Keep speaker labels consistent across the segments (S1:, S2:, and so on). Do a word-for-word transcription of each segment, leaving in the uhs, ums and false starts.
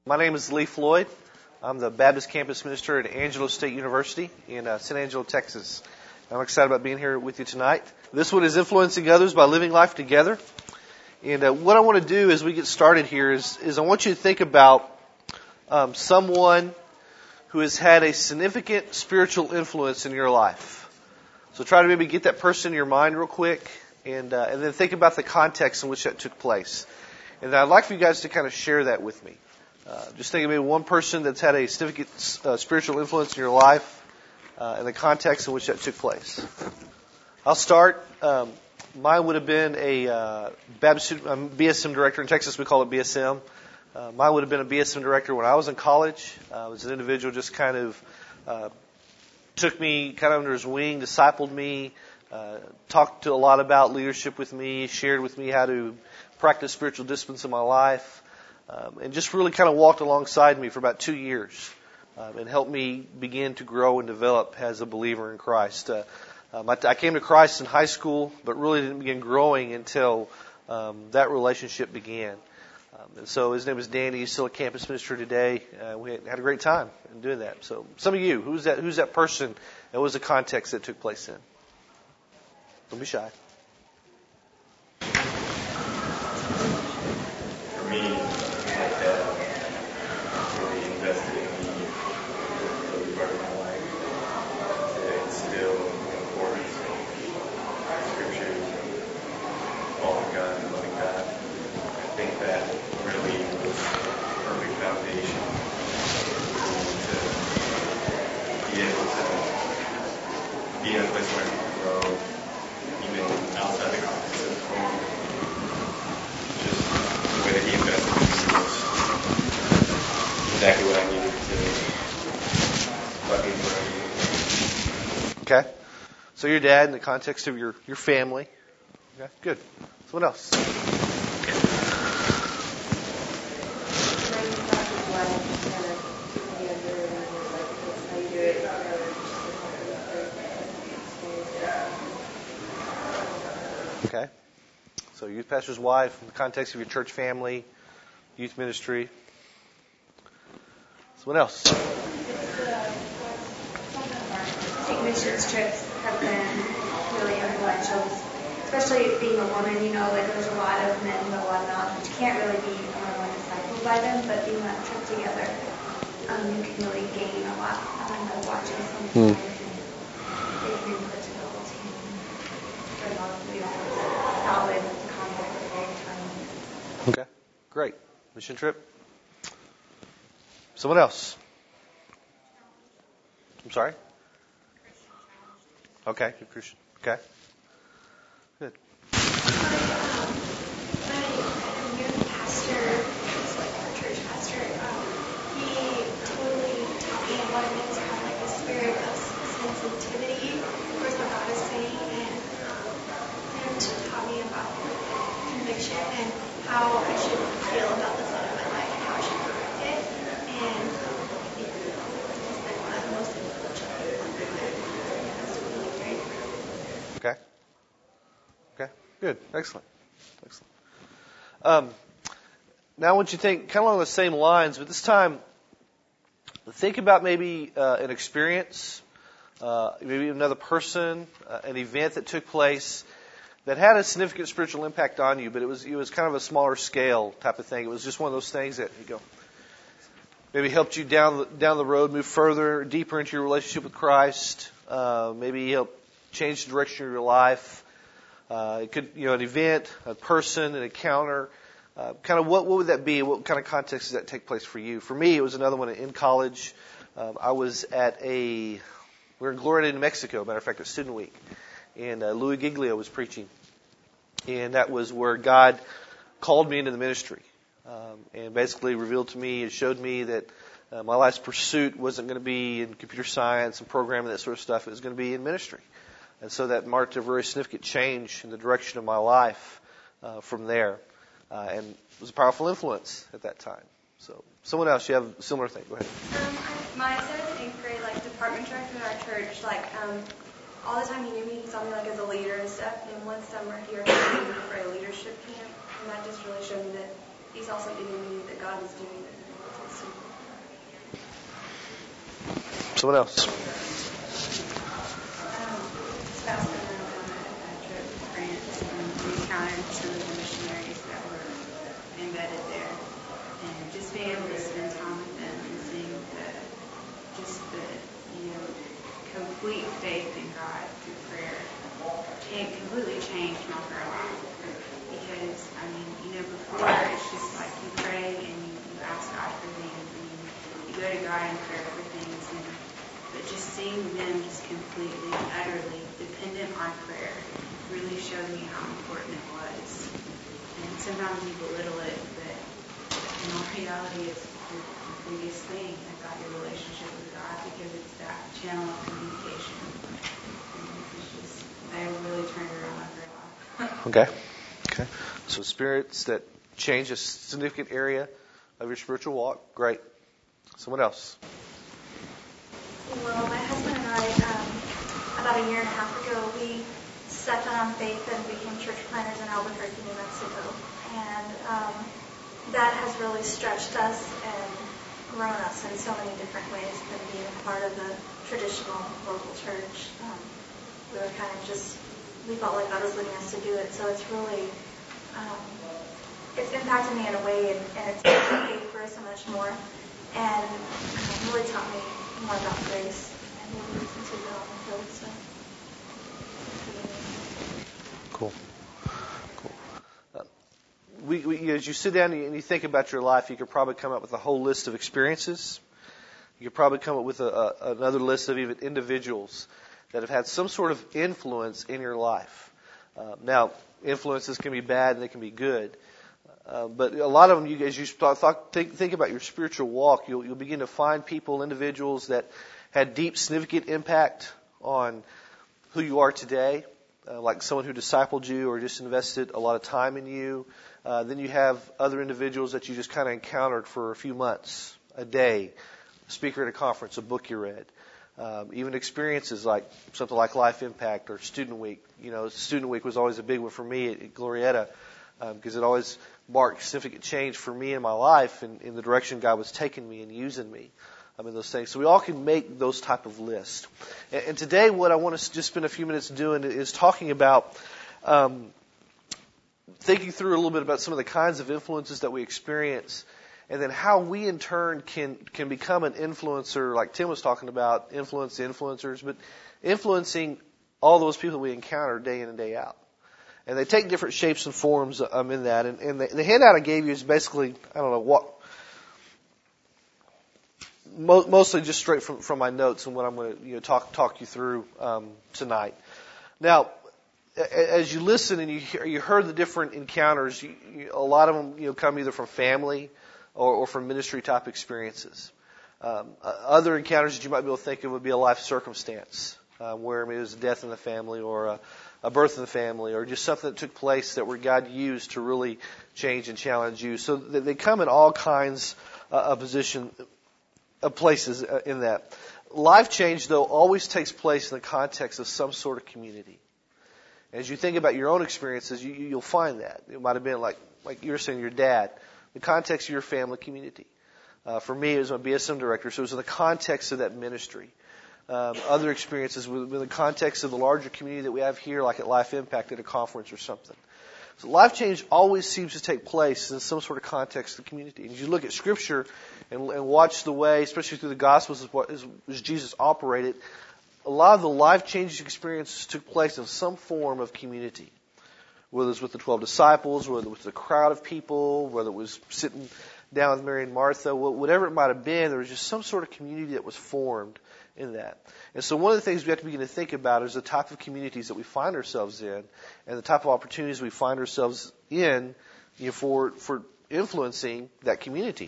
S1: My name is Lee Floyd. I'm the Baptist Campus Minister at Angelo State University in uh, San Angelo, Texas. I'm excited about being here with you tonight. This one is Influencing Others by Living Life Together. And uh, what I want to do as we get started here is, is I want you to think about um, someone who has had a significant spiritual influence in your life. So try to maybe get that person in your mind real quick, and uh, and then think about the context in which that took place. And I'd like for you guys to kind of share that with me. Uh, just think of maybe one person that's had a significant uh, spiritual influence in your life uh, and the context in which that took place. I'll start. Um, mine would have been a uh, Baptist I'm B S M director. In Texas, we call it B S M. Uh, mine would have been a B S M director when I was in college. Uh, it was an individual just kind of uh, took me kind of under his wing, discipled me, uh, talked to a lot about leadership with me, shared with me how to practice spiritual disciplines in my life. Um, and just really kind of walked alongside me for about two years um, and helped me begin to grow and develop as a believer in Christ. Uh, um, I, I came to Christ in high school, but really didn't begin growing until um, that relationship began. Um, and so his name is Danny. He's still a campus minister today. Uh, we had, had a great time in doing that. So some of you, who's that? Who's that person? What was the context that took place in? Don't be shy.
S2: For me, my dad really invested in me early part of my life to instill the importance of Scripture, following God and loving God. I think that really was a perfect foundation to be able to be in a place where I can grow, even outside the context of home. Just the way that he invested in me was exactly what I needed to plug in where I needed.
S1: Okay. So your dad in the context of your, your family. Okay, good. Someone else. Okay. So youth pastor's wife in the context of your church family, youth ministry. Someone else.
S3: Take missions trips have been really influential, especially being a woman. You know, like there's a lot of men with a lot of knowledge, but you can't really be um, discipled by them. But being on a trip together, um, you can really gain a lot um, by watching some of them. Taking input to the whole team. Very well, you know, solid contact at all times.
S1: Okay. Great. Mission trip. Someone else. I'm sorry? Okay, you're Christian. Okay. Good.
S4: My youth pastor, he's like our church pastor, um, he totally taught me what it means to have like a spirit of sensitivity towards what God is saying, and and taught me about conviction and how I should feel about the sin of my life and how I should correct it. And I think he's been one of the most influential people in my life. That's really great.
S1: Okay. Okay. Good. Excellent. Excellent. Um, now I want you to think kind of along the same lines, but this time think about maybe uh, an experience, uh, maybe another person, uh, an event that took place that had a significant spiritual impact on you, but it was it was kind of a smaller scale type of thing. It was just one of those things that you go maybe helped you down the, down the road, move further, deeper into your relationship with Christ. Uh, maybe help change the direction of your life. Uh, it could, you know, an event, a person, an encounter. Uh, kind of what what would that be? What kind of context does that take place for you? For me, it was another one in college. Um, I was at a we were in Glorida, New Mexico. Matter of fact, a student week. And uh, Louis Giglio was preaching. And that was where God called me into the ministry. Um, and basically revealed to me and showed me that uh, my life's pursuit wasn't going to be in computer science and programming, that sort of stuff. It was going to be in ministry. And so that marked a very significant change in the direction of my life uh, from there. Uh, and it was a powerful influence at that time. So someone else, you have a similar thing. Go ahead.
S5: Um, my seventh and eighth grade, like, department director at our church, like, um, all the time he knew me, he saw me, like, as a leader and stuff. And one summer he recommended me for a leadership camp. And that just really showed me that he saw something in me that God was doing that he wanted. So
S1: Someone else.
S6: Um, spouse and I went on a trip to France, and we encountered some of the missionaries that were embedded there. And just being able to spend time with them and seeing the, just the, you know, complete faith in God through prayer, it completely changed my prayer life. Because, I mean, you know, before it's just like you pray and you, you ask God for things, and you, you go to God in prayer for things, and but just seeing them just completely, utterly dependent on prayer really showed me how important it was. And sometimes you belittle it, but in all reality, it's the, the biggest thing about your relationship with God, because it's that channel of communication. And it's just, they really turned around my prayer life.
S1: Okay. Okay. So spirits that change a significant area of your spiritual walk. Great. Someone else.
S7: Well, my husband and I, um, about a year and a half ago, we stepped out on faith and became church planners in Albuquerque, New Mexico. And um, that has really stretched us and grown us in so many different ways than being a part of the traditional local church. Um, we were kind of just, we felt like God was leading us to do it. So it's really, um, it's impacted me in a way, and, and it's made my faith grow so much more. And um, really taught me more about grace and maybe since we've been on the field. So.
S1: Cool. Cool. Uh, we, we, as you sit down and you think about your life, you could probably come up with a whole list of experiences. You could probably come up with a, a, another list of even individuals that have had some sort of influence in your life. Uh, now, influences can be bad and they can be good. Uh, but a lot of them, you, as you thought, thought, think, think about your spiritual walk, you'll, you'll begin to find people, individuals that had deep, significant impact on who you are today, uh, like someone who discipled you or just invested a lot of time in you. Uh, then you have other individuals that you just kind of encountered for a few months, a day, a speaker at a conference, a book you read. Um, even experiences like something like Life Impact or Student Week. You know, Student Week was always a big one for me at, at Glorieta, because um, it always marked significant change for me in my life and in the direction God was taking me and using me. I mean, those things. So we all can make those type of lists. And, and today what I want to just spend a few minutes doing is talking about um, thinking through a little bit about some of the kinds of influences that we experience, and then how we in turn can can become an influencer, like Tim was talking about, influence the influencers, but influencing all those people we encounter day in and day out. And they take different shapes and forms um, in that. And, and the, the handout I gave you is basically, I don't know, what, mo- mostly just straight from, from my notes and what I'm going to you know, talk talk you through um, tonight. Now, as you listen and you hear, you heard the different encounters, you, you, a lot of them you know come either from family or, or from ministry type experiences. Um, other encounters that you might be able to think of would be a life circumstance, uh, where maybe it was a death in the family or a a birth in the family, or just something that took place that where God used to really change and challenge you. So they come in all kinds uh, of position, of places uh, in that. Life change, though, always takes place in the context of some sort of community. As you think about your own experiences, you, you'll find that. It might have been like, like you were saying, your dad, the context of your family community. Uh, for me, it was my B S M director, so it was in the context of that ministry. Um, other experiences within the context of the larger community that we have here, like at Life Impact at a conference or something. So life change always seems to take place in some sort of context of the community. And as you look at Scripture and, and watch the way, especially through the Gospels, as, what, as, as Jesus operated, a lot of the life-changing experiences took place in some form of community. Whether it was with the twelve disciples, whether it was a crowd of people, whether it was sitting down with Mary and Martha, whatever it might have been, there was just some sort of community that was formed in that. And so one of the things we have to begin to think about is the type of communities that we find ourselves in and the type of opportunities we find ourselves in you know, for for influencing that community.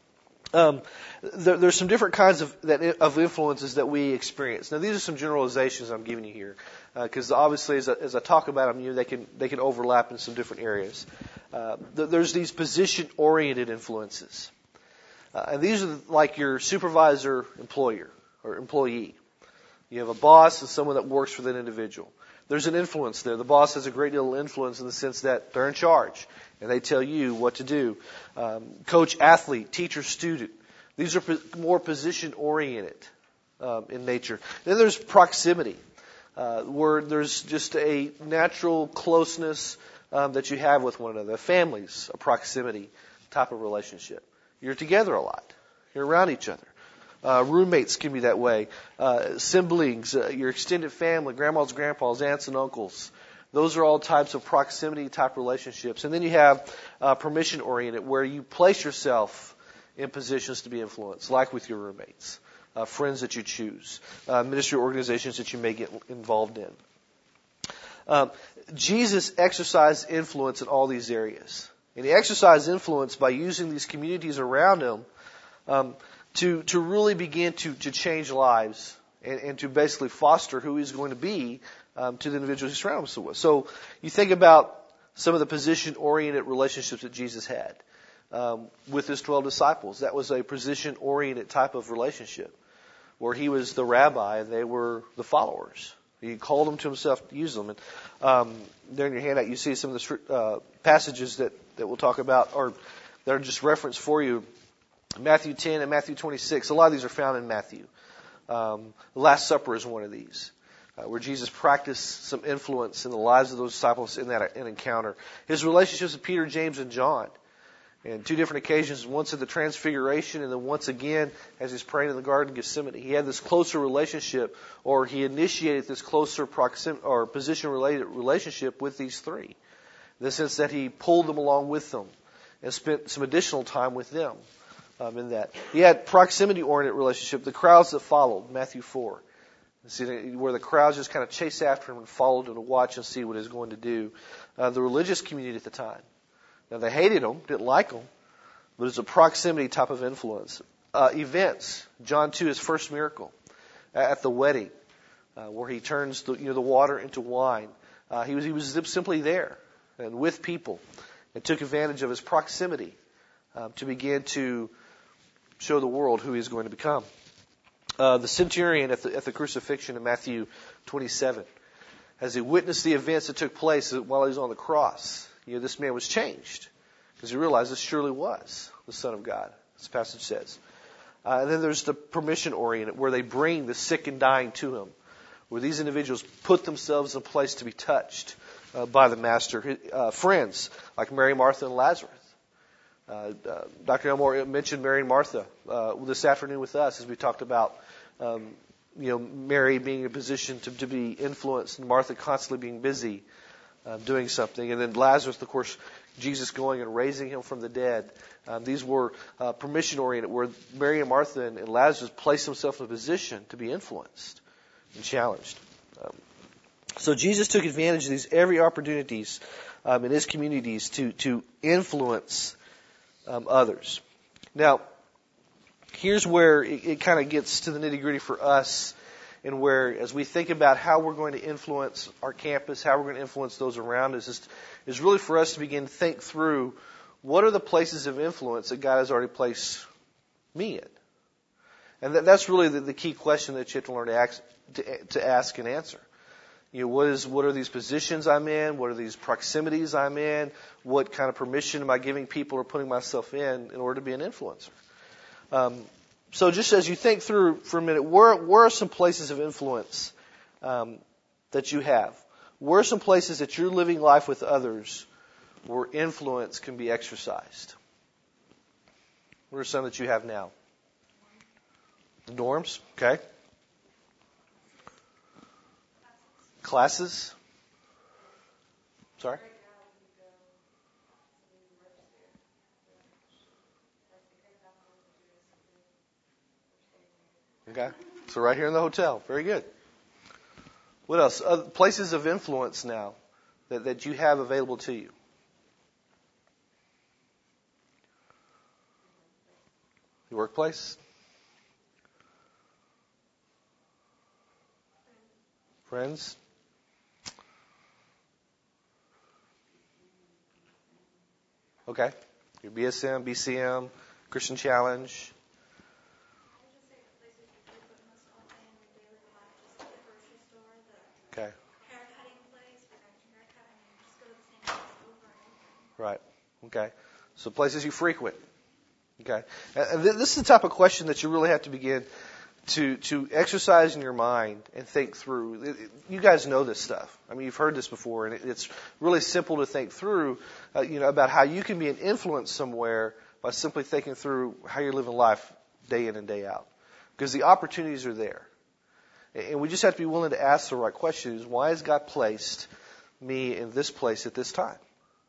S1: Um, there, there's some different kinds of that of influences that we experience. Now, these are some generalizations I'm giving you here, because uh, obviously, as I, as I talk about them, you know, they can they can overlap in some different areas. Uh, there's these position-oriented influences, uh, and these are like your supervisor, employer, or employee. You have a boss and someone that works for that individual. There's an influence there. The boss has a great deal of influence in the sense that they're in charge and they tell you what to do. Um, coach, athlete, teacher, student. These are po- more position-oriented um, in nature. Then there's proximity, uh, where there's just a natural closeness um, that you have with one another. Families, a proximity type of relationship. You're together a lot. You're around each other. Uh, roommates can be that way. Uh, siblings, uh, your extended family, grandmas, grandpas, aunts, and uncles. Those are all types of proximity type relationships. And then you have uh, permission oriented, where you place yourself in positions to be influenced, like with your roommates, uh, friends that you choose, uh, ministry organizations that you may get involved in. Um, Jesus exercised influence in all these areas. And he exercised influence by using these communities around him um, to to really begin to, to change lives and, and to basically foster who he's going to be um, to the individuals he surrounds himself with. So you think about some of the position-oriented relationships that Jesus had um, with his twelve disciples. That was a position-oriented type of relationship where he was the rabbi and they were the followers. He called them to himself to use them. And um, there in your handout you see some of the uh, passages that, that we'll talk about, or that are just referenced for you. Matthew ten and Matthew twenty-six. A lot of these are found in Matthew. Um, the Last Supper is one of these, uh, where Jesus practiced some influence in the lives of those disciples in that an encounter. His relationships with Peter, James, and John. And two different occasions, once at the Transfiguration and then once again as he's praying in the Garden of Gethsemane. He had this closer relationship, or he initiated this closer proxim or position-related relationship with these three. In the sense that he pulled them along with them and spent some additional time with them um, in that. He had proximity-oriented relationship, the crowds that followed, Matthew four. See, where the crowds just kind of chased after him and followed him to watch and see what he was going to do. Uh, the religious community at the time. Now, they hated him, didn't like him, but it's a proximity type of influence. Uh, events, John two, his first miracle at the wedding, uh, where he turns the, you know, the water into wine. Uh, he was he was simply there and with people, and took advantage of his proximity um, to begin to show the world who he's going to become. Uh, the centurion at the, at the crucifixion in Matthew twenty-seven, as he witnessed the events that took place while he was on the cross. You know, this man was changed because he realized this surely was the Son of God, this passage says. Uh, and then there's the permission-oriented, where they bring the sick and dying to him, where these individuals put themselves in a place to be touched uh, by the Master. Uh, friends, like Mary, Martha, and Lazarus. Uh, uh, Doctor Elmore mentioned Mary and Martha uh, this afternoon with us as we talked about um, you know, Mary being in a position to, to be influenced and Martha constantly being busy. Uh, doing something. And then Lazarus, of course, Jesus going and raising him from the dead. Um, these were uh, permission-oriented, where Mary and Martha and, and Lazarus placed themselves in a position to be influenced and challenged. Um, so Jesus took advantage of these every opportunities um, in his communities to, to influence um, others. Now, here's where it, it kind of gets to the nitty-gritty for us, and where, as we think about how we're going to influence our campus, how we're going to influence those around us, is, is really for us to begin to think through what are the places of influence that God has already placed me in. And that, that's really the, the key question that you have to learn to ask, to, to ask and answer. You know, what is what are these positions I'm in? What are these proximities I'm in? What kind of permission am I giving people or putting myself in in order to be an influencer? Um, So just as you think through for a minute, where, where are some places of influence um, that you have? Where are some places that you're living life with others where influence can be exercised? What are some that you have now? The dorms, okay. Classes? Sorry? Okay, so right here in the hotel. Very good. What else? Other places of influence now that, that you have available to you. Your workplace? Friends? Okay. Your B S M, B C M, Christian Challenge. Okay. Right. Okay. So places you frequent. Okay. And this is the type of question that you really have to begin to to exercise in your mind and think through. It, it, you guys know this stuff. I mean, you've heard this before, and it, it's really simple to think through, uh, you know, about how you can be an influence somewhere by simply thinking through how you're living life day in and day out. Because the opportunities are there. And we just have to be willing to ask the right questions. Why has God placed me in this place at this time?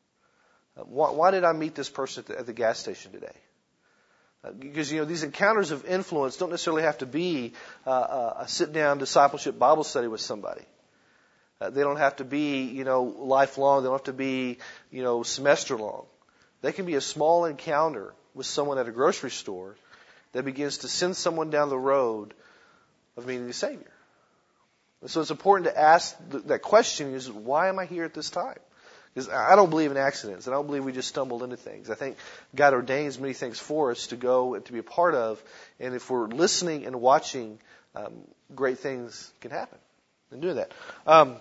S1: Uh, why, why did I meet this person at the, at the gas station today? Uh, because, you know, these encounters of influence don't necessarily have to be uh, a sit-down discipleship Bible study with somebody. Uh, they don't have to be, you know, lifelong. They don't have to be, you know, semester long. They can be a small encounter with someone at a grocery store that begins to send someone down the road of meeting the Savior. And so it's important to ask th- that question is, why am I here at this time? Because I don't believe in accidents. I don't believe we just stumbled into things. I think God ordains many things for us to go and to be a part of. And if we're listening and watching, um, great things can happen in doing that. Um,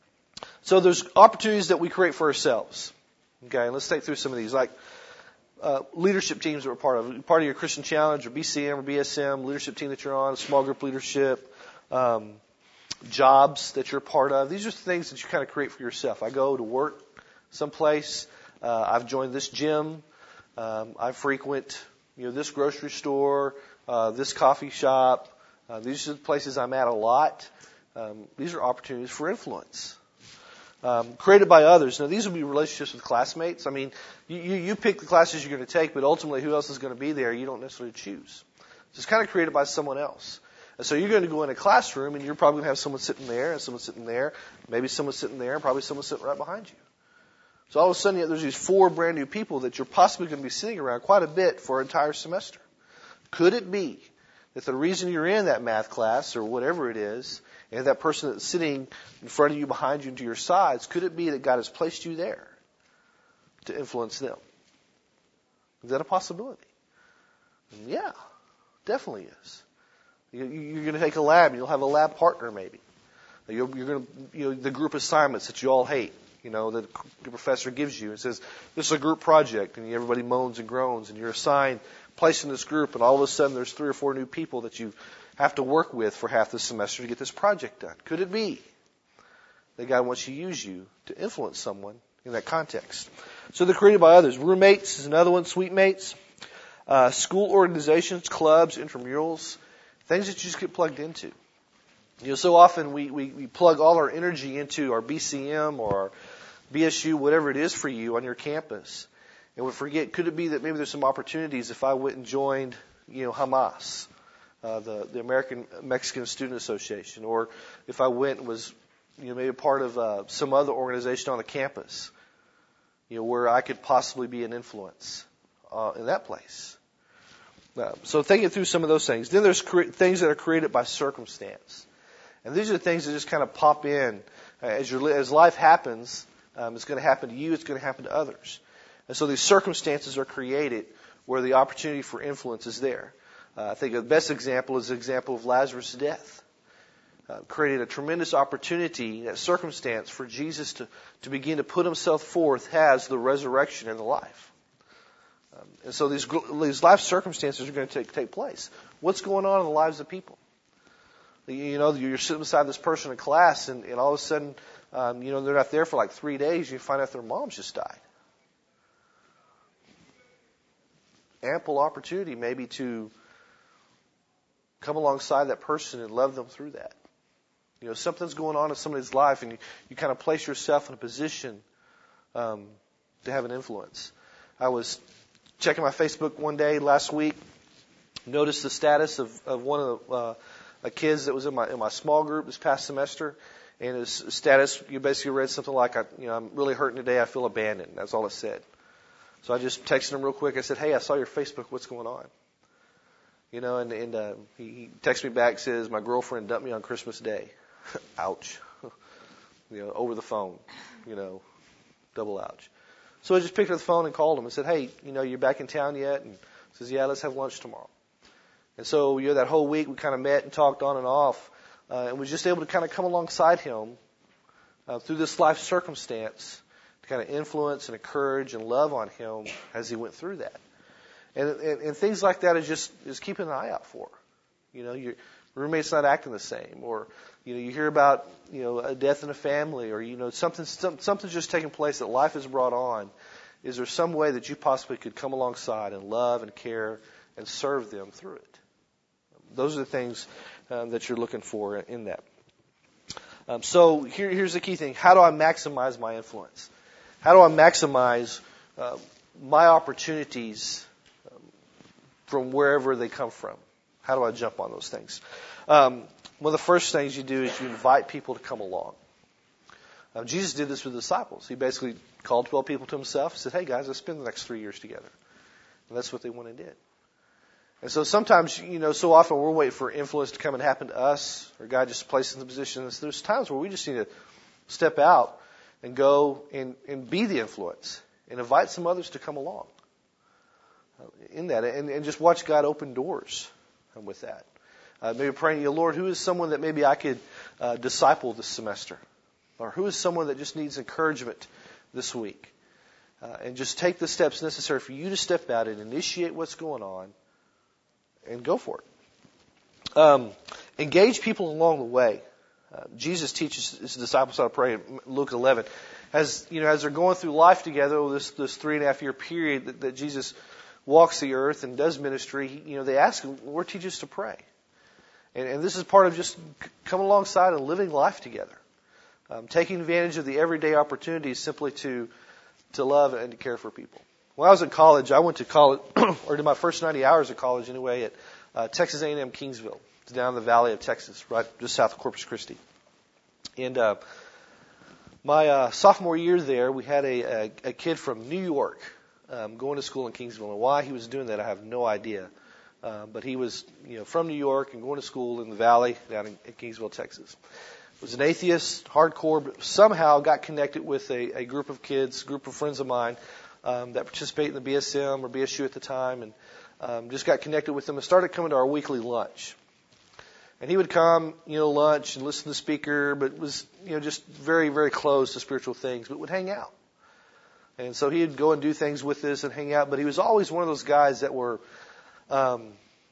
S1: so there's opportunities that we create for ourselves. Okay, and let's take through some of these. Like uh, leadership teams that we're part of. Part of your Christian Challenge or B C M or B S M, leadership team that you're on, small group leadership, um, jobs that you're part of. These are things that you kind of create for yourself. I go to work someplace. Uh, I've joined this gym. Um, I frequent, you know, this grocery store, uh, this coffee shop. Uh, these are the places I'm at a lot. Um, these are opportunities for influence. Um, created by others. Now, these will be relationships with classmates. I mean, you, you, you pick the classes you're going to take, but ultimately who else is going to be there, you don't necessarily choose. So it's kind of created by someone else. And so you're going to go in a classroom, and you're probably going to have someone sitting there, and someone sitting there, maybe someone sitting there, and probably someone sitting right behind you. So all of a sudden, there's these four brand new people that you're possibly going to be sitting around quite a bit for an entire semester. Could it be that the reason you're in that math class or whatever it is, and that person that's sitting in front of you, behind you, and to your sides, could it be that God has placed you there to influence them? Is that a possibility? Yeah, definitely is. You're going to take a lab, and you'll have a lab partner maybe. You're going to, you know, the group assignments that you all hate, you know, that the professor gives you and says, this is a group project, and everybody moans and groans, and you're assigned, placed in this group, and all of a sudden there's three or four new people that you have to work with for half the semester to get this project done. Could it be that God wants to use you to influence someone in that context? So they're created by others. Roommates is another one, suite mates. Uh, school organizations, clubs, intramurals, things that you just get plugged into. You know, so often we, we, we plug all our energy into our B C M or our B S U, whatever it is for you on your campus. And we forget, could it be that maybe there's some opportunities if I went and joined, you know, Hamas, uh, the, the American Mexican Student Association, or if I went and was, you know, maybe a part of uh, some other organization on the campus, you know, where I could possibly be an influence uh, in that place. Uh, so thinking through some of those things. Then there's cre- things that are created by circumstance. And these are the things that just kind of pop in. Uh, as, your, as life happens, um, it's going to happen to you, it's going to happen to others. And so these circumstances are created where the opportunity for influence is there. Uh, I think the best example is the example of Lazarus' death. Uh, created a tremendous opportunity, that circumstance, for Jesus to, to begin to put himself forth as the resurrection and the life. Um, and so these, these life circumstances are going to take, take place. What's going on in the lives of people? You know, you're sitting beside this person in class, and, and all of a sudden, um, you know, they're not there for like three days. You find out their mom's just died. Ample opportunity maybe to come alongside that person and love them through that. You know, something's going on in somebody's life, and you, you kind of place yourself in a position um, to have an influence. I was checking my Facebook one day last week, noticed the status of, of one of the uh, uh, kids that was in my in my small group this past semester, and his status, you basically read something like, I, you know, I'm really hurting today, I feel abandoned. That's all it said. So I just texted him real quick. I said, hey, I saw your Facebook. What's going on? You know, and, and uh, he, he texted me back, says, my girlfriend dumped me on Christmas Day. Ouch. You know, over the phone, you know, double ouch. So I just picked up the phone and called him and said, hey, you know, you're back in town yet? And he says, yeah, let's have lunch tomorrow. And so, you know, that whole week we kind of met and talked on and off, uh, and was just able to kind of come alongside him uh, through this life circumstance to kind of influence and encourage and love on him as he went through that. And, and, and things like that is just is keeping an eye out for. You know, you're roommate's not acting the same, or you know, you hear about you know a death in a family, or you know something some, something's just taking place that life has brought on. Is there some way that you possibly could come alongside and love and care and serve them through it? Those are the things um, that you're looking for in that. Um, so here, here's the key thing: how do I maximize my influence? How do I maximize uh, my opportunities um, from wherever they come from? How do I jump on those things? Um, one of the first things you do is you invite people to come along. Um, Jesus did this with the disciples. He basically called twelve people to himself and said, hey guys, let's spend the next three years together. And that's what they went and did. And so sometimes, you know, so often we're waiting for influence to come and happen to us, or God just places us in the position. There's times where we just need to step out and go and, and be the influence and invite some others to come along in that, and, and just watch God open doors with that. Uh, maybe praying, you know, Lord, who is someone that maybe I could uh, disciple this semester? Or who is someone that just needs encouragement this week? Uh, and just take the steps necessary for you to step out and initiate what's going on and go for it. Um, engage people along the way. Uh, Jesus teaches his disciples how to pray in Luke eleven. As you know, as they're going through life together, this this three and a half year period that, that Jesus walks the earth and does ministry, he, you know, they ask him, Lord, teach us to pray. And, and this is part of just coming alongside and living life together. Um, taking advantage of the everyday opportunities simply to to love and to care for people. When I was in college, I went to college, or did my first ninety hours of college anyway, at uh, Texas A and M Kingsville. It's down in the valley of Texas, right just south of Corpus Christi. And uh, my uh, sophomore year there, we had a, a, a kid from New York um, going to school in Kingsville. And why he was doing that, I have no idea. Uh, but he was, you know, from New York and going to school in the valley down in, in Kingsville, Texas. Was an atheist, hardcore, but somehow got connected with a, a group of kids, group of friends of mine um, that participate in the B S M or B S U at the time, and um, just got connected with them and started coming to our weekly lunch. And he would come, you know, lunch and listen to the speaker, but was, you know, just very, very close to spiritual things, but would hang out. And so he'd go and do things with us and hang out, but he was always one of those guys that were um,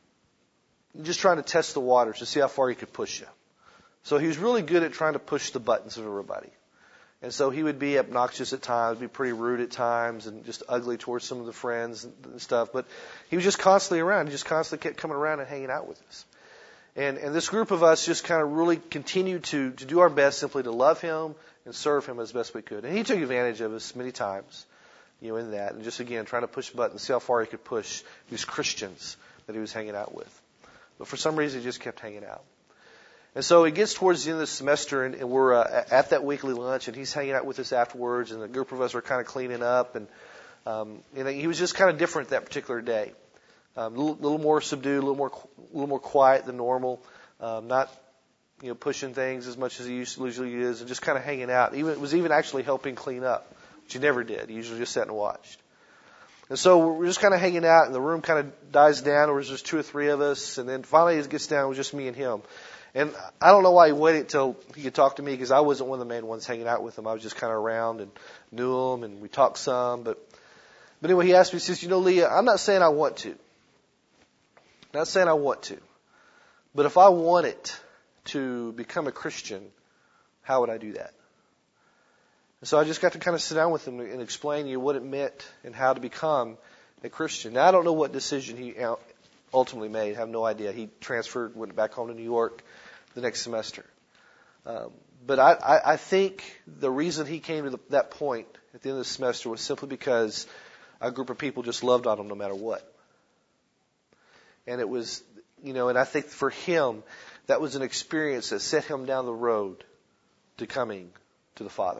S1: just trying to test the waters to see how far he could push you. So he was really good at trying to push the buttons of everybody. And so he would be obnoxious at times, be pretty rude at times, and just ugly towards some of the friends and stuff. But he was just constantly around. He just constantly kept coming around and hanging out with us. And, and this group of us just kind of really continued to, to do our best simply to love him and serve him as best we could. And he took advantage of us many times, you know, in that. And just, again, trying to push buttons, see how far he could push these Christians that he was hanging out with. But for some reason, he just kept hanging out. And so it gets towards the end of the semester, and, and we're uh, at that weekly lunch, and he's hanging out with us afterwards, and the group of us are kind of cleaning up, and um, and he was just kind of different that particular day, um, a little, little more subdued, a little more, a little more quiet than normal, um, not, you know, pushing things as much as he usually is, and just kind of hanging out. Even it was even actually helping clean up, which he never did. He usually just sat and watched. And so we're just kind of hanging out, and the room kind of dies down. There was just two or three of us, and then finally it gets down. It was just me and him. And I don't know why he waited until he could talk to me, because I wasn't one of the main ones hanging out with him. I was just kind of around and knew him, and we talked some. But but anyway, he asked me, he says, you know, Leah, I'm not saying I want to. Not saying I want to. But if I wanted to become a Christian, how would I do that? And so I just got to kind of sit down with him and explain to you what it meant and how to become a Christian. Now, I don't know what decision he ultimately made. I have no idea. He transferred, went back home to New York the next semester. Um, but I, I, I think the reason he came to the, that point at the end of the semester was simply because a group of people just loved on him no matter what. And it was, you know, and I think for him, that was an experience that set him down the road to coming to the Father.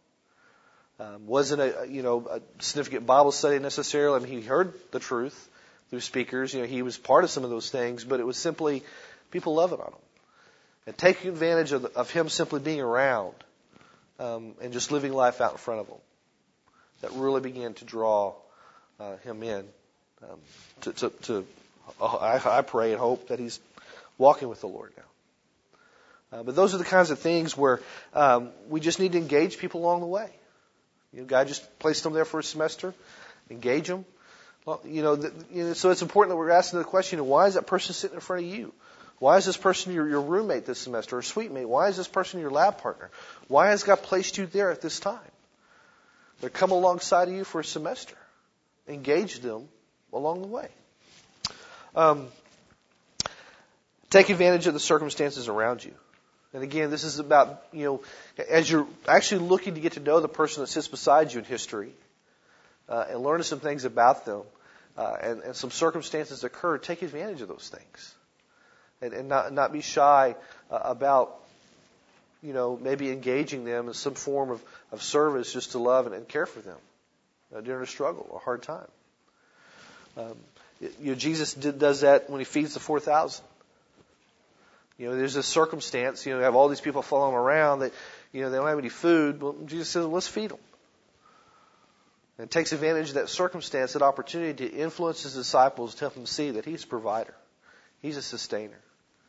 S1: Um, wasn't a, you know, a significant Bible study necessarily. I mean, he heard the truth through speakers. You know, he was part of some of those things, but it was simply people loving on him and taking advantage of, the, of him simply being around um, and just living life out in front of them. That really began to draw uh, him in. Um, to, to, to uh, I, I pray and hope that he's walking with the Lord now. Uh, but those are the kinds of things where um, we just need to engage people along the way. You know, God just placed them there for a semester. Engage them. Well, you know, the, you know, so it's important that we're asking the question, why is that person sitting in front of you? Why is this person your, your roommate this semester or suite mate? Why is this person your lab partner? Why has God placed you there at this time? They come alongside of you for a semester. Engage them along the way. Um, take advantage of the circumstances around you. And again, this is about, you know, as you're actually looking to get to know the person that sits beside you in history uh, and learn some things about them uh, and, and some circumstances occur, take advantage of those things. And, and not not be shy uh, about, you know, maybe engaging them in some form of, of service just to love and, and care for them uh, during a struggle or a hard time. Um, you know, Jesus did, does that when he feeds the four thousand. You know, there's a circumstance, you know, you have all these people following him around that, you know, they don't have any food. Well, Jesus says, let's feed them. And takes advantage of that circumstance, that opportunity to influence his disciples to help them see that he's a provider. He's a sustainer.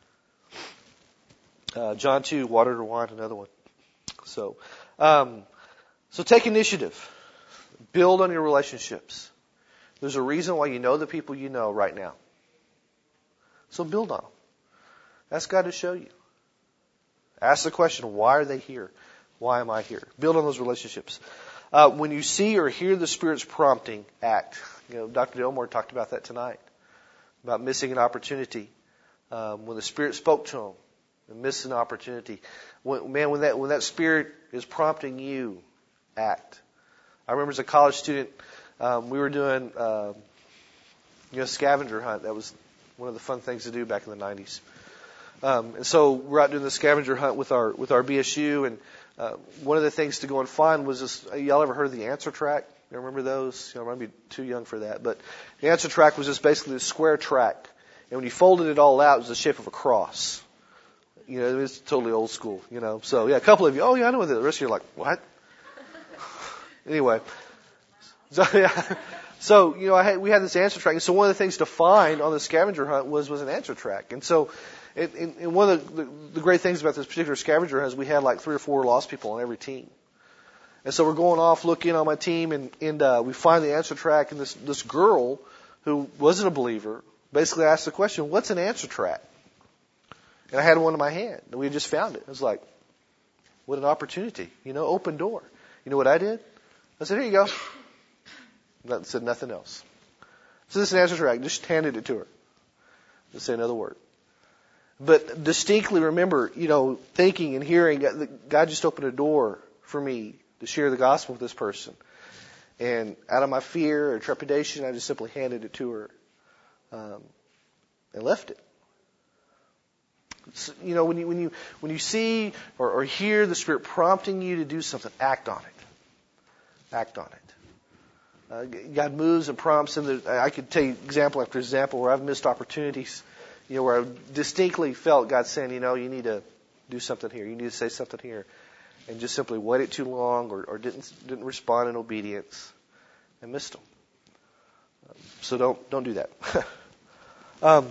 S1: Uh, John two, water to wine, another one. So, um, so take initiative. Build on your relationships. There's a reason why you know the people you know right now. So build on them. Ask God to show you. Ask the question, why are they here? Why am I here? Build on those relationships. Uh, when you see or hear the Spirit's prompting, act. You know, Doctor Delmore talked about that tonight, about missing an opportunity. Um, when the Spirit spoke to him, and missed an opportunity. When, man, when that when that Spirit is prompting you, act. I remember as a college student, um, we were doing uh, you know scavenger hunt. That was one of the fun things to do back in the nineties. Um, and so we're out doing the scavenger hunt with our with our B S U, and uh, one of the things to go and find was this. Y'all ever heard of the answer track? You remember those? You know, I might be too young for that, but the answer track was just basically a square track, and when you folded it all out, it was the shape of a cross. You know, it's totally old school. You know, so yeah, a couple of you, oh yeah, I know what that is. The rest of you are like, what? Anyway, so yeah. So, you know, I had, we had this answer track. And so one of the things to find on the scavenger hunt was, was an answer track. And so, it, and, and one of the, the, the great things about this particular scavenger hunt is we had like three or four lost people on every team. And so we're going off looking on my team, and, and uh, we find the answer track, and this, this girl who wasn't a believer basically asked the question, what's an answer track? And I had one in my hand, and we had just found it. It was like, what an opportunity, you know, open door. You know what I did? I said, here you go. Nothing, said nothing else. So this is an answer track. Just handed it to her. Didn't say another word. But distinctly remember, you know, thinking and hearing, God just opened a door for me to share the gospel with this person. And out of my fear or trepidation, I just simply handed it to her um, and left it. So, you know, when you when you when you see or, or hear the Spirit prompting you to do something, act on it. Act on it. Uh, God moves and prompts, and I could tell you example after example where I've missed opportunities, you know, where I distinctly felt God saying, you know, you need to do something here, you need to say something here, and just simply waited too long or, or didn't didn't respond in obedience and missed them. Um, so don't don't do that. um,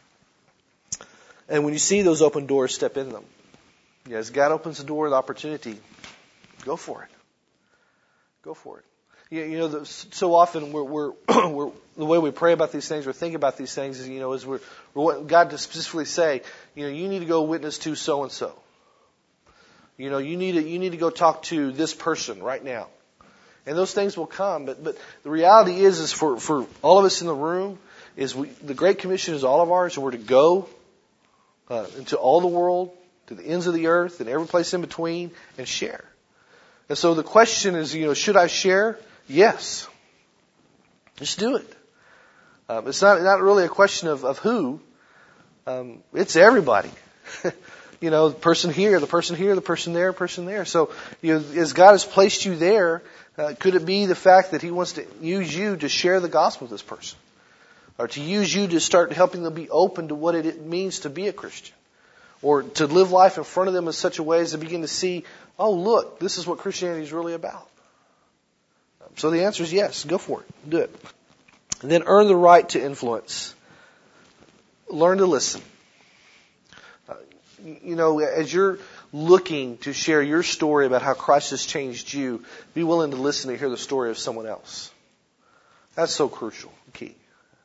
S1: and when you see those open doors, step in them. You know, as God opens the door of opportunity, go for it. Go for it. You know, the, so often we're, we're, we're the way we pray about these things or think about these things is, you know, is we're, we're wanting God to specifically say, you know, you need to go witness to so and so. You know, you need to you need to go talk to this person right now, and those things will come. But but the reality is is for, for all of us in the room is we, the Great Commission is all of ours, and we're to go uh, into all the world, to the ends of the earth, and every place in between, and share. And so the question is, you know, should I share? Yes. Just do it. Um, it's not not really a question of, of who. Um, it's everybody. You know, the person here, the person here, the person there, the person there. So, you know, as God has placed you there, uh, could it be the fact that He wants to use you to share the gospel with this person? Or to use you to start helping them be open to what it means to be a Christian? Or to live life in front of them in such a way as to begin to see, oh, look, this is what Christianity is really about. So the answer is yes, go for it. Do it. And then earn the right to influence. Learn to listen. Uh, you know, as you're looking to share your story about how Christ has changed you, be willing to listen to hear the story of someone else. That's so crucial, key.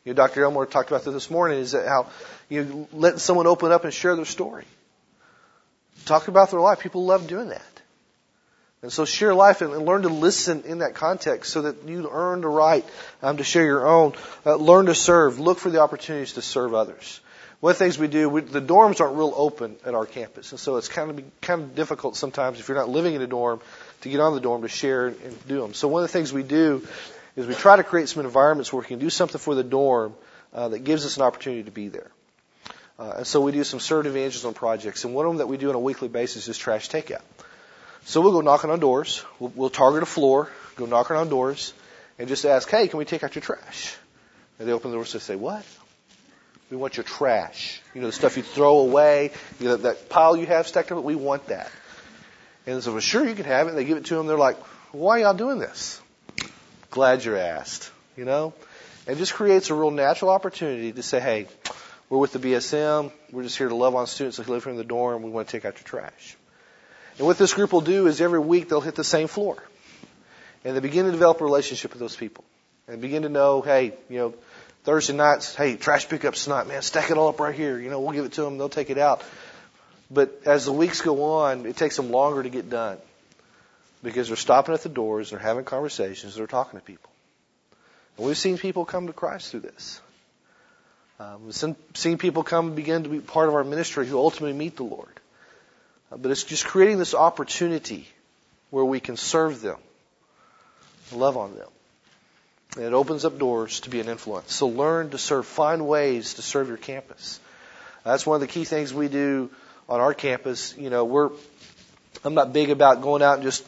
S1: You know, Doctor Elmore talked about this this morning, is that how, you know, letting someone open up and share their story. Talk about their life. People love doing that. And so share life and, and learn to listen in that context so that you earn the right um, to share your own. Uh, learn to serve. Look for the opportunities to serve others. One of the things we do, we, the dorms aren't real open at our campus. And so it's kind of kind of difficult sometimes if you're not living in a dorm to get on the dorm to share and, and do them. So one of the things we do is we try to create some environments where we can do something for the dorm uh, that gives us an opportunity to be there. Uh, and so we do some servant evangelism projects. And one of them that we do on a weekly basis is trash takeout. So we'll go knocking on doors. We'll, we'll target a floor, go knocking on doors, and just ask, hey, can we take out your trash? And they open the doors and say, what? We want your trash. You know, the stuff you throw away, you know, that pile you have stacked up, we want that. And they say, well, sure, you can have it. And they give it to them. They're like, why are y'all doing this? Glad you're asked, you know? And it just creates a real natural opportunity to say, hey, we're with the B S M. We're just here to love on students that live here in the dorm. We want to take out your trash. And what this group will do is every week they'll hit the same floor. And they begin to develop a relationship with those people. And begin to know, hey, you know, Thursday nights, hey, trash pickup's tonight, man, stack it all up right here. You know, we'll give it to them, they'll take it out. But as the weeks go on, it takes them longer to get done. Because they're stopping at the doors, they're having conversations, they're talking to people. And we've seen people come to Christ through this. Um, we've seen people come and begin to be part of our ministry who ultimately meet the Lord. But it's just creating this opportunity where we can serve them, love on them. And it opens up doors to be an influence. So learn to serve. Find ways to serve your campus. That's one of the key things we do on our campus. You know, we're I'm not big about going out and just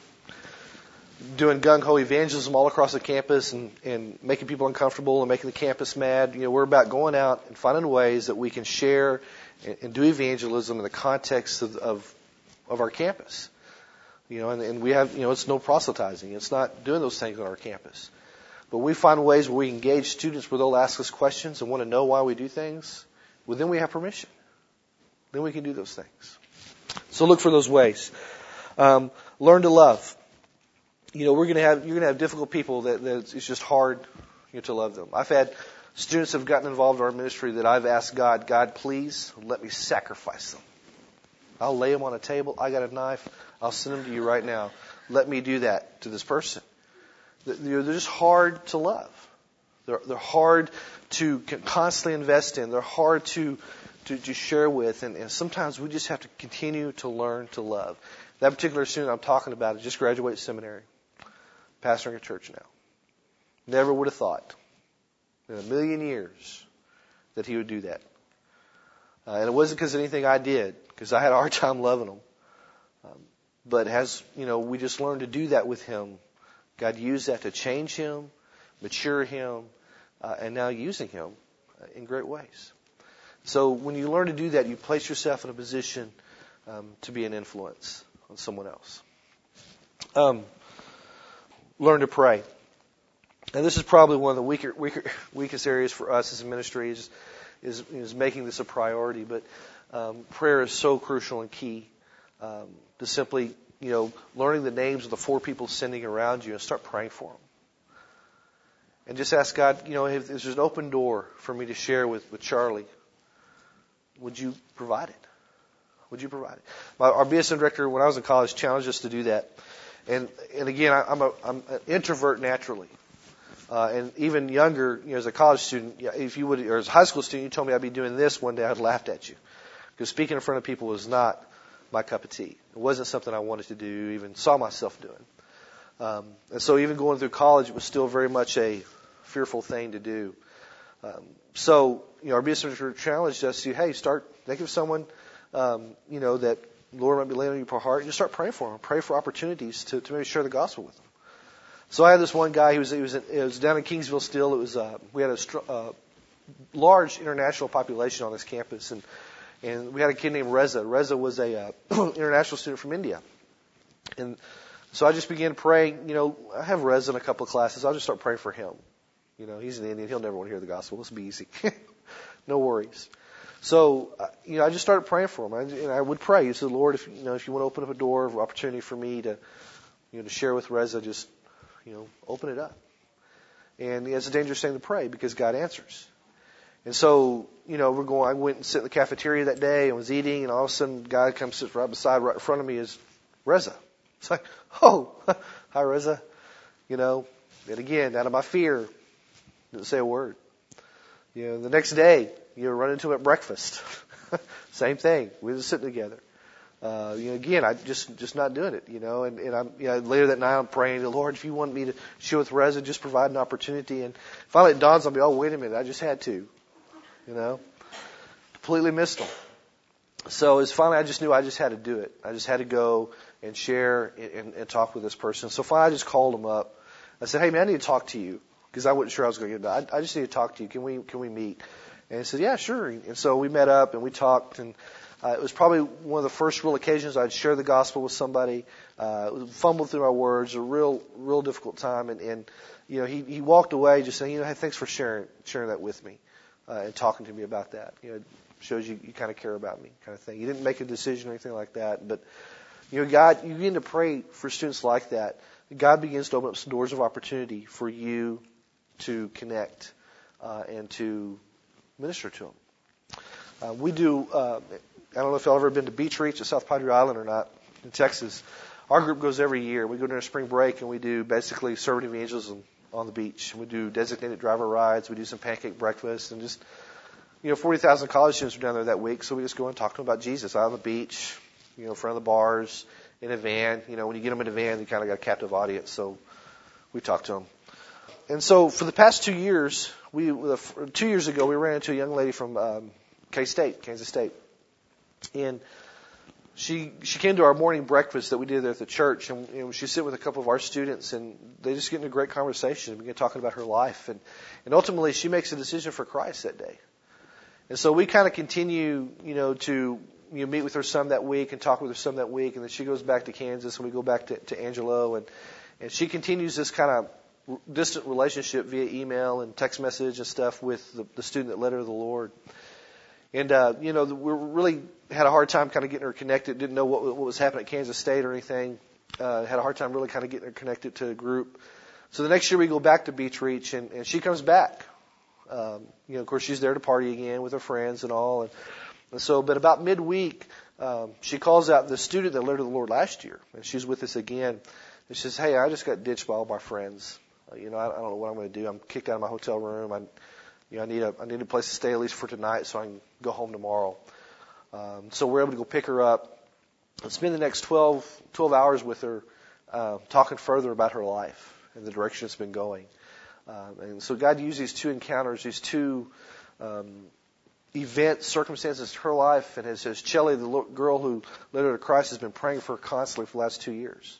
S1: doing gung-ho evangelism all across the campus and, and making people uncomfortable and making the campus mad. You know, we're about going out and finding ways that we can share and, and do evangelism in the context of, of of our campus. You know, and, and we have, you know, it's no proselytizing. It's not doing those things on our campus. But we find ways where we engage students where they'll ask us questions and want to know why we do things. Well, then we have permission. Then we can do those things. So look for those ways. Um, learn to love. You know, we're going to have, you're going to have difficult people that, that it's just hard, you know, to love them. I've had students that have gotten involved in our ministry that I've asked God, God, please let me sacrifice them. I'll lay them on a table. I got a knife. I'll send them to you right now. Let me do that to this person. They're just hard to love. They're, they're hard to constantly invest in. They're hard to, to, to share with. And, and sometimes we just have to continue to learn to love. That particular student I'm talking about has just graduated seminary, pastoring a church now. Never would have thought in a million years that he would do that. Uh, and it wasn't because of anything I did, because I had a hard time loving him. Um, but as, you know, we just learned to do that with him. God used that to change him, mature him, uh, and now using him uh, in great ways. So when you learn to do that, you place yourself in a position um, to be an influence on someone else. Um, learn to pray. And this is probably one of the weaker, weaker, weakest areas for us as a ministry is, is, is making this a priority. But um, prayer is so crucial and key um, to simply, you know, learning the names of the four people sitting around you and start praying for them. And just ask God, you know, if there's an open door for me to share with, with Charlie, would you provide it? Would you provide it? My, our B S M director, when I was in college, challenged us to do that. And and again, I, I'm, a, I'm an introvert naturally. Uh, and even younger, you know, as a college student, if you would, or as a high school student, you told me I'd be doing this one day, I'd laughed at you. Because speaking in front of people was not my cup of tea. It wasn't something I wanted to do, even saw myself doing. Um, and so even going through college, it was still very much a fearful thing to do. Um, so, you know, our B S M director challenged us to, hey, start, think of someone, um, you know, that Lord might be laying on your heart, and just start praying for them. Pray for opportunities to, to maybe share the gospel with them. So I had this one guy, he was, he was, it was down in Kingsville still. It was, uh, we had a str- uh, large international population on this campus, and, and we had a kid named Reza. Reza was a, uh, international student from India. And so I just began to pray, you know, I have Reza in a couple of classes. I'll just start praying for him. You know, he's an Indian. He'll never want to hear the gospel. This will be easy. No worries. So, uh, you know, I just started praying for him. I, and I would pray. You said, Lord, if, you know, if you want to open up a door of opportunity for me to, you know, to share with Reza, just, you know, open it up. And it's a dangerous thing to pray because God answers. And so, you know, we're going, I went and sit in the cafeteria that day and was eating, and all of a sudden, a guy comes, sits right beside, right in front of me is Reza. It's like, oh, hi, Reza. You know, and again, out of my fear, didn't say a word. You know, the next day, you know, run into him at breakfast. Same thing. We were just sitting together. Uh, you know, again, I just, just not doing it, you know, and, and I'm, you know, later that night I'm praying, Lord, if you want me to share with Reza, just provide an opportunity. And finally it dawns on me, oh, wait a minute, I just had to, you know, completely missed him. So it's finally, I just knew I just had to do it. I just had to go and share and, and, and talk with this person. So finally I just called him up. I said, hey man, I need to talk to you, because I wasn't sure I was going to get it. I, I just need to talk to you. Can we, can we meet? And he said, yeah, sure. And so we met up and we talked, and Uh, it was probably one of the first real occasions I'd share the gospel with somebody. Uh, fumbled through my words, a real, real difficult time. And, and you know, he, he walked away just saying, you know, hey, thanks for sharing, sharing that with me, uh, and talking to me about that. You know, it shows you, you kind of care about me, kind of thing. You didn't make a decision or anything like that, but you know, God, you begin to pray for students like that. God begins to open up some doors of opportunity for you to connect, uh, and to minister to them. Uh, we do. Uh, I don't know if y'all ever been to Beach Reach at South Padre Island or not in Texas. Our group goes every year. We go during spring break and we do basically servant evangelism on the beach. We do designated driver rides. We do some pancake breakfast, and just, you know, forty thousand college students are down there that week. So we just go and talk to them about Jesus out on the beach, you know, in front of the bars, in a van. You know, when you get them in a van, you kind of got a captive audience. So we talk to them. And so for the past two years, we two years ago we ran into a young lady from um, K-State, Kansas State. And she she came to our morning breakfast that we did there at the church, and you know, she sat with a couple of our students, and they just get into a great conversation and began talking about her life, and and ultimately she makes a decision for Christ that day. And so we kind of continue, you know, to you know, meet with her some that week and talk with her some that week, and then she goes back to Kansas, and we go back to, to Angelo, and and she continues this kind of distant relationship via email and text message and stuff with the, the student that led her to the Lord. And, uh, you know, we really had a hard time kind of getting her connected, didn't know what, what was happening at Kansas State or anything. Uh, had a hard time really kind of getting her connected to a group. So the next year we go back to Beach Reach, and, and she comes back. Um, you know, of course, she's there to party again with her friends and all. And, and so, but about midweek, um, she calls out the student that led her to the Lord last year, and she's with us again. And she says, hey, I just got ditched by all my friends. Uh, you know, I, I don't know what I'm going to do. I'm kicked out of my hotel room. I You know, I need a I need a place to stay at least for tonight so I can go home tomorrow. Um, so we're able to go pick her up and spend the next twelve, twelve hours with her, uh, talking further about her life and the direction it's been going. Um, and so God used these two encounters, these two um, events, circumstances in her life, and as, as Chelly, the little girl who led her to Christ, has been praying for her constantly for the last two years,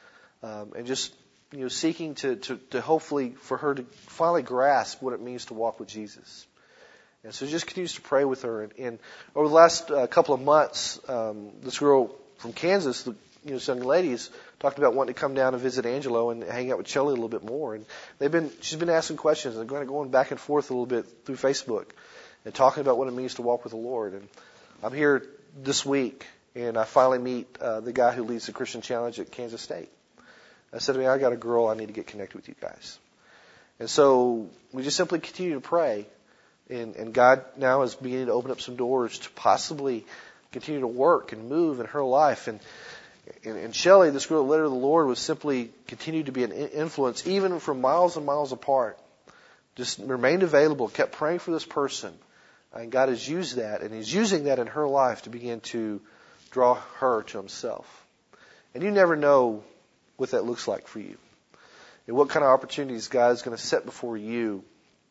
S1: um, and just. You know, seeking to, to, to hopefully for her to finally grasp what it means to walk with Jesus. And so just continues to pray with her. And, and over the last uh, couple of months, um, this girl from Kansas, the, you know, this young lady, has talked about wanting to come down and visit Angelo and hang out with Chelly a little bit more. And they've been, she's been asking questions and going, going back and forth a little bit through Facebook and talking about what it means to walk with the Lord. And I'm here this week, and I finally meet uh, the guy who leads the Christian Challenge at Kansas State. I said to me, I got a girl, I need to get connected with you guys. And so we just simply continue to pray. And, and God now is beginning to open up some doors to possibly continue to work and move in her life. And, and, and Shelley, this girl that led her to the Lord, was simply continued to be an influence, even from miles and miles apart. Just remained available, kept praying for this person. And God has used that, and He's using that in her life to begin to draw her to Himself. And you never know what that looks like for you, and what kind of opportunities God is going to set before you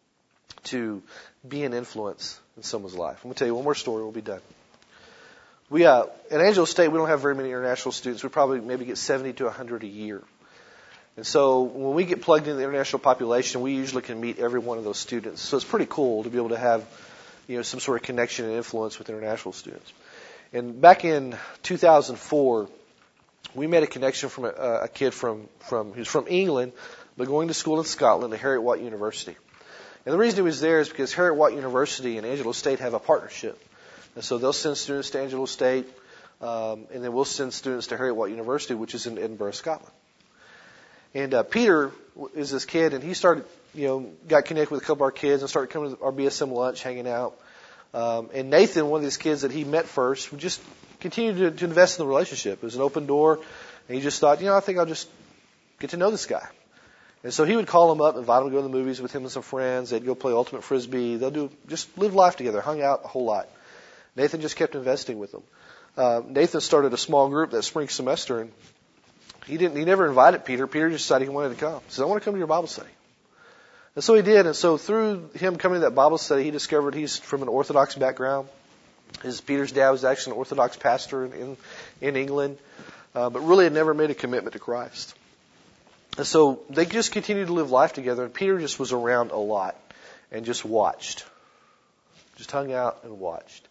S1: to be an influence in someone's life. I'm going to tell you one more story, we'll be done. We uh, at Angelo State, we don't have very many international students. We probably maybe get seventy to one hundred a year. And so when we get plugged into the international population, we usually can meet every one of those students. So it's pretty cool to be able to have, you know, some sort of connection and influence with international students. And back in two thousand four, we made a connection from a, a kid from, from who's from England, but going to school in Scotland at Heriot-Watt University. And the reason he was there is because Heriot-Watt University and Angelo State have a partnership. And so they'll send students to Angelo State, um, and then we'll send students to Heriot-Watt University, which is in Edinburgh, Scotland. And uh, Peter is this kid, and he started, you know, got connected with a couple of our kids and started coming to our B S M lunch, hanging out. Um, and Nathan, one of these kids that he met first, would just continue to, to invest in the relationship. It was an open door, and he just thought, you know, I think I'll just get to know this guy. And so he would call him up, invite him to go to the movies with him and some friends. They'd go play ultimate frisbee. They'll do just live life together, hung out a whole lot. Nathan just kept investing with them. Uh, Nathan started a small group that spring semester, and he didn't. He never invited Peter. Peter just decided he wanted to come. He said, I want to come to your Bible study. And so he did. And so through him coming to that Bible study, he discovered he's from an Orthodox background. His Peter's dad was actually an Orthodox pastor in, in, in England, uh, but really had never made a commitment to Christ. And so they just continued to live life together, and Peter just was around a lot and just watched. Just hung out and watched.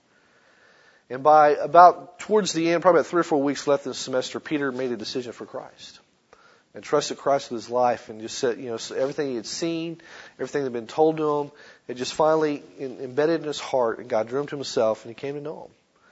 S1: And by about towards the end, probably about three or four weeks left in the semester, Peter made a decision for Christ and trusted Christ with his life, and just said, you know, everything he had seen, everything that had been told to him, it just finally in, embedded in his heart, and God drew him to himself, and he came to know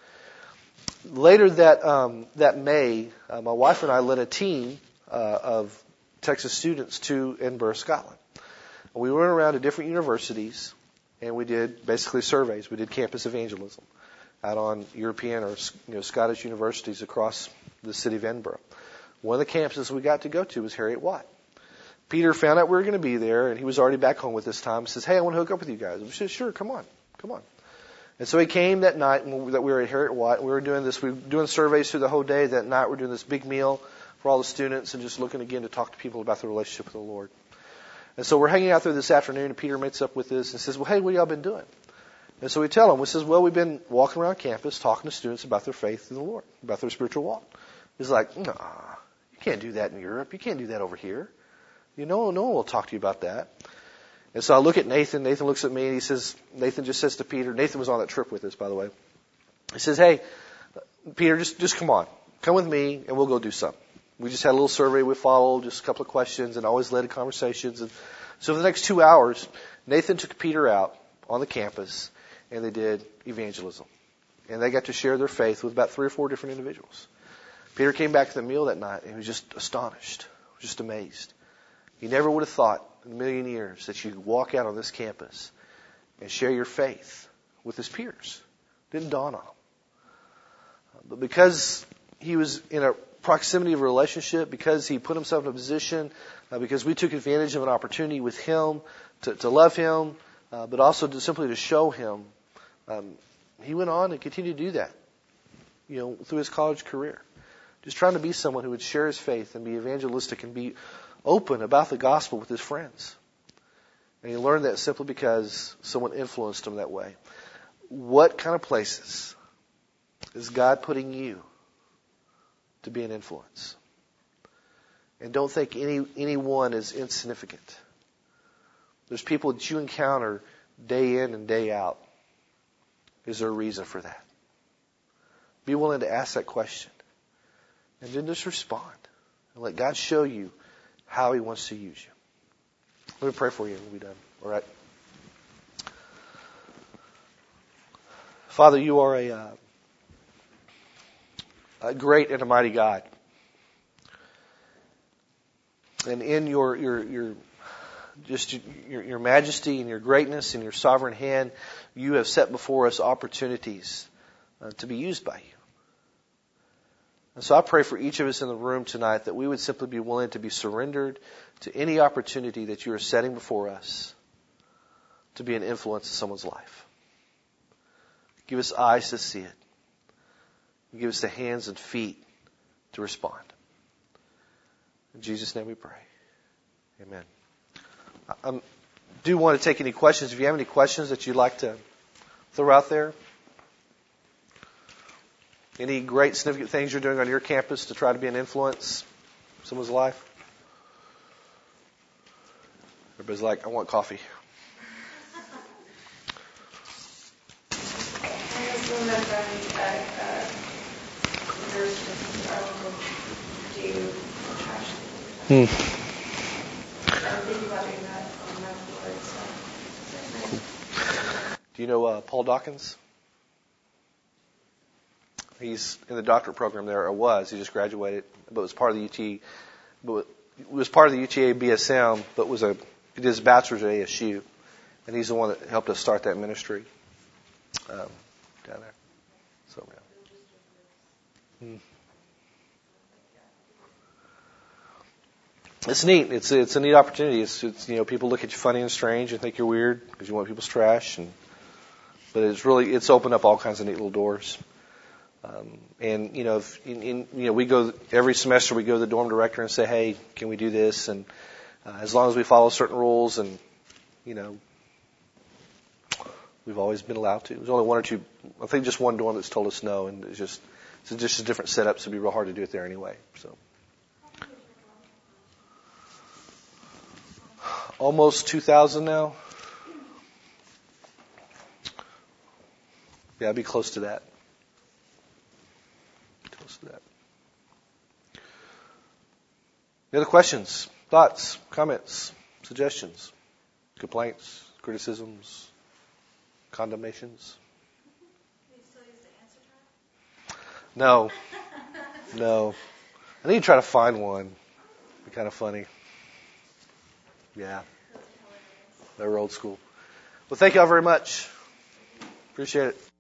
S1: him. Later that um, that May, uh, my wife and I led a team uh, of Texas students to Edinburgh, Scotland. We went around to different universities, and we did basically surveys. We did campus evangelism out on European or you know, Scottish universities across the city of Edinburgh. One of the campuses we got to go to was Harriet Watt. Peter found out we were going to be there, and he was already back home with this time. He says, hey, I want to hook up with you guys. We said, sure, come on, come on. And so he came that night that we were at Harriet Watt. We were doing this. We were doing surveys through the whole day. That night we were doing this big meal for all the students and just looking again to talk to people about their relationship with the Lord. And so we're hanging out there this afternoon, and Peter meets up with us and says, well, hey, what y'all been doing? And so we tell him, we says, well, we've been walking around campus talking to students about their faith in the Lord, about their spiritual walk. He's like, nah, you can't do that in Europe. You can't do that over here. You know, no one will talk to you about that. And so I look at Nathan. Nathan looks at me, and he says, Nathan just says to Peter, Nathan was on that trip with us, by the way. He says, hey, Peter, just, just come on. Come with me, and we'll go do something. We just had a little survey we followed, just a couple of questions, and always led to conversations. And so for the next two hours, Nathan took Peter out on the campus, and they did evangelism. And they got to share their faith with about three or four different individuals. Peter came back to the meal that night, and he was just astonished, just amazed. He never would have thought in a million years that you could walk out on this campus and share your faith with his peers. It didn't dawn on him. But because he was in a proximity of a relationship, because he put himself in a position, uh, because we took advantage of an opportunity with him to, to love him, uh, but also to simply to show him, um, he went on and continued to do that, you know, through his college career. Just trying to be someone who would share his faith and be evangelistic and be open about the gospel with his friends. And he learned that simply because someone influenced him that way. What kind of places is God putting you to be an influence? And don't think any anyone is insignificant. There's people that you encounter day in and day out. Is there a reason for that? Be willing to ask that question. And then just respond. And let God show you how He wants to use you. Let me pray for you and we'll be done. All right. Father, you are a, uh, a great and a mighty God. And in your your your just your, your majesty and your greatness and your sovereign hand, you have set before us opportunities uh, to be used by you. And so I pray for each of us in the room tonight that we would simply be willing to be surrendered to any opportunity that you are setting before us to be an influence in someone's life. Give us eyes to see it. Give us the hands and feet to respond. In Jesus' name we pray. Amen. I do want to take any questions. If you have any questions that you'd like to throw out there, any great significant things you're doing on your campus to try to be an influence in someone's life? Everybody's like, I want coffee.
S8: I just remember that uh, nurses um, do trash.
S1: Hmm.
S8: I'm thinking about doing that on my board. So.
S1: Do you know uh, Paul Dawkins? He's in the doctorate program there, or was. He just graduated, but was part of the U T. But was part of the U T A B S M, but was a he did his bachelor's at A S U, and he's the one that helped us start that ministry um, down there. So yeah. Hmm. It's neat. It's it's a neat opportunity. It's, it's you know people look at you funny and strange and think you're weird because you want people's trash, and but it's really it's opened up all kinds of neat little doors. Um, and you know, if, in, in, you know, we go every semester. We go to the dorm director and say, "Hey, can we do this?" And uh, as long as we follow certain rules, and you know, we've always been allowed to. There's only one or two. I think just one dorm that's told us no, and it's just it's just a different setup, so it'd be real hard to do it there anyway. So. Almost two thousand now. Yeah, I'd be close to that. Close to that. Any other questions, thoughts, comments, suggestions, complaints, criticisms, condemnations?
S7: Do you still use the answer time?
S1: No. No. I need to try to find one. It'd be kind of funny. Yeah. They were old school. Well, thank you all very much. Appreciate it.